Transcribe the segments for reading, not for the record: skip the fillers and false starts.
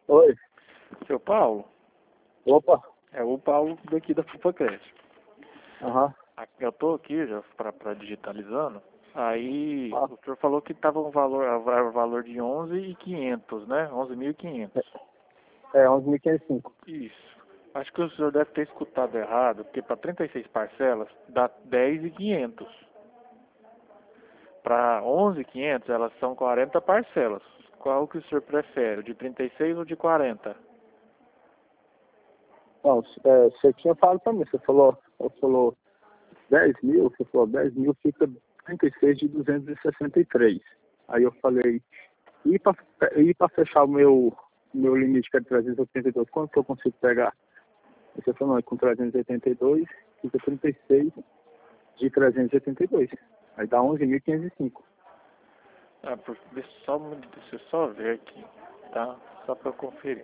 Oi. Seu Paulo, Opa. é o Paulo daqui da FupaCred. Aham. Eu tô aqui já para digitalizando. Aí Ah, o senhor falou que estava um valor de 11.500, né? 11.500. é 11.505. Isso. Acho que o senhor deve ter escutado errado, porque para 36 parcelas dá 10.500. Para 11.500 elas são 40 parcelas. Qual que o senhor prefere, o de 36 ou de 40? Não, você tinha falado pra mim, você falou 10 mil, você falou 10 mil fica 36 de 263. Aí eu falei, e pra fechar o meu limite que é de 382, quanto que eu consigo pegar? Aí você falou, não, com 382 fica 36 de 382. Aí dá 11.505. Deixa eu só ver aqui, tá? Só para eu conferir.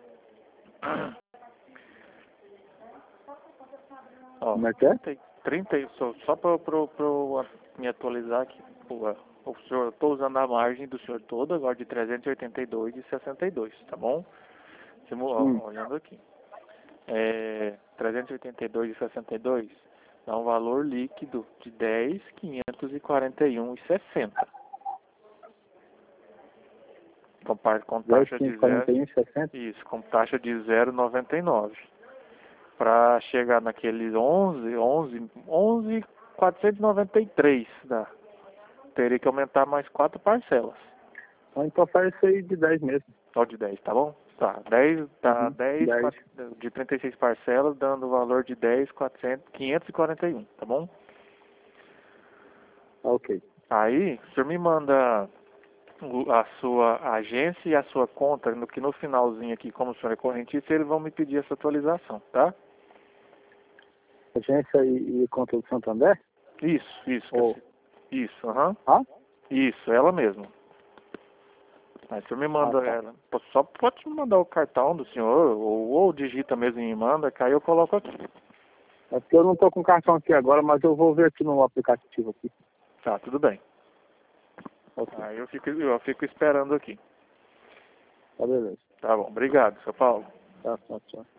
Ó, Como é que é? 30, só para me atualizar aqui. O senhor, eu estou usando a margem do senhor toda, agora de 382,62, tá bom? Olhando aqui. 382,62 dá um valor líquido de 10.541,60. Com taxa de 10.541, 60? isso, com taxa de 0,99. Para chegar naqueles 11.493, dá. Teria que aumentar mais 4 parcelas. Então faz isso aí de 10 mesmo. Só de 10, tá bom? Tá, 10, tá 10, 10. de 36 parcelas, dando o valor de 10.541, tá bom? Ok. Aí, o senhor me manda a sua agência e a sua conta, no finalzinho aqui, como o senhor é correntista, eles vão me pedir essa atualização, tá? Agência e conta do Santander? Isso, Ou... isso, aham. Ah? Isso, ela mesma. Aí o senhor me Ah, manda tá. ela. Só pode me mandar o cartão do senhor, ou digita mesmo e me manda, que aí eu coloco aqui. É porque eu não tô com cartão aqui agora, mas eu vou ver aqui no aplicativo aqui. Tá, tudo bem. Ok. Aí eu fico esperando aqui. Tá, beleza. Tá bom, obrigado, seu Paulo. Tá, tchau.